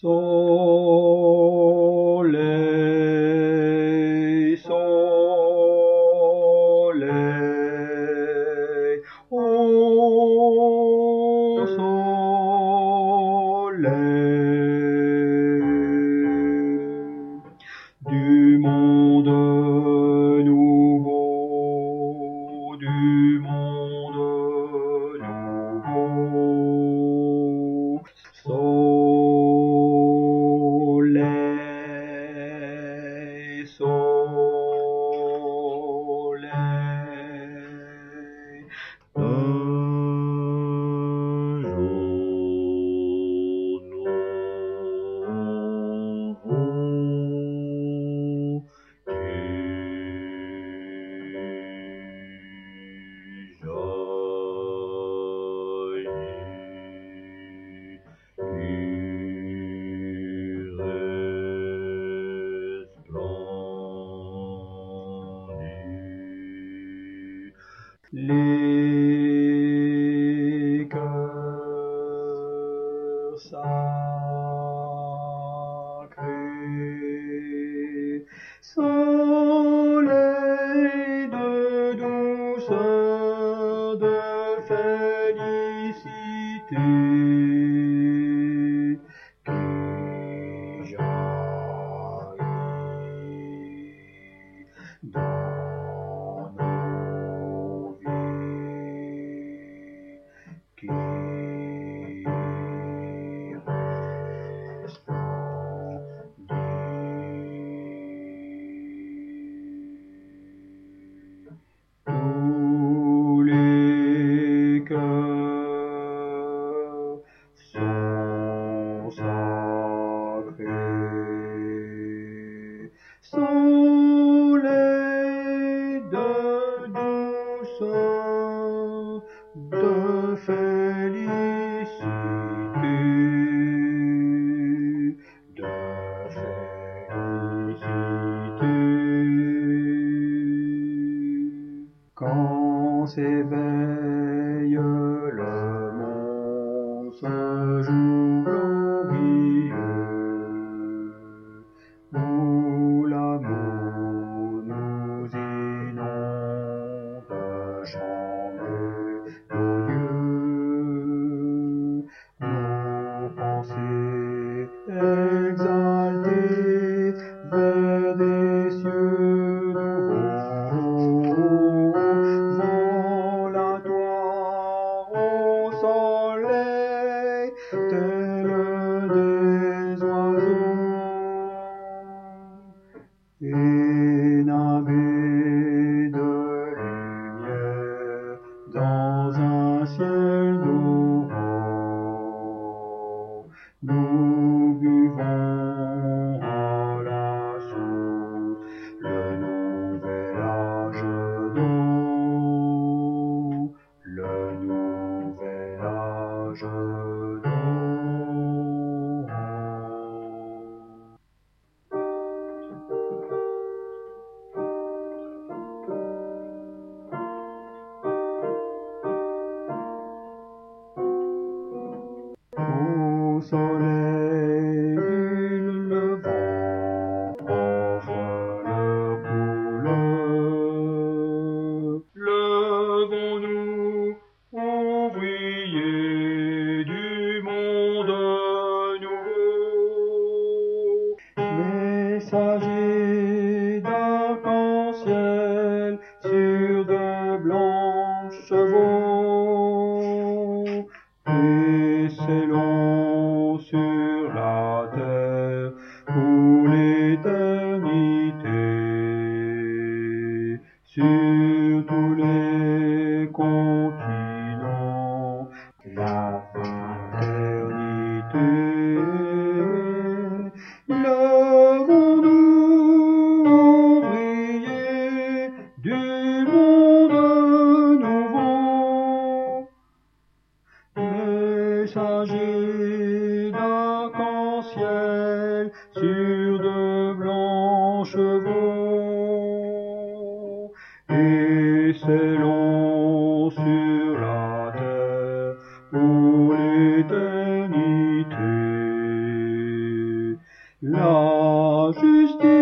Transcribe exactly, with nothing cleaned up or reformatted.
Soleil, soleil, ô soleil, du monde nouveau, du monde nouveau, soleil, soleil, un jour nouveau, tu jaillis, tu resplendis. Les cœurs sacrés, soleil de douceur, de félicité, qui jaillit dans nos vies, qui tous les cœurs sont sacrés, soleil de douceur, de félicité, de félicité. Quand s'éveille le monde, ce jour glorieux, où l'amour nous inonde de chants mélodieux, nos pensées exaltées vers des cieux nouveaux, volatoires au soleil, tels des oiseaux, et navets de lumière dans un ciel d'oraux, nous buvons à la source le nouvel âge d'eau, le nouvel âge d'eau. Au soleil du levant, offre leur couleur. Levons-nous, ouvriers du monde nouveau, messagers d'arc-en-ciel sur de blancs chevaux, excellons sur la terre pour l'éternité, sur tous les continents, la fraternité. Levons-nous, ouvriers du monde nouveau, messagers d'arc-en-ciel sur de blancs chevaux, excellons sur la terre. pour l'éternité. La justice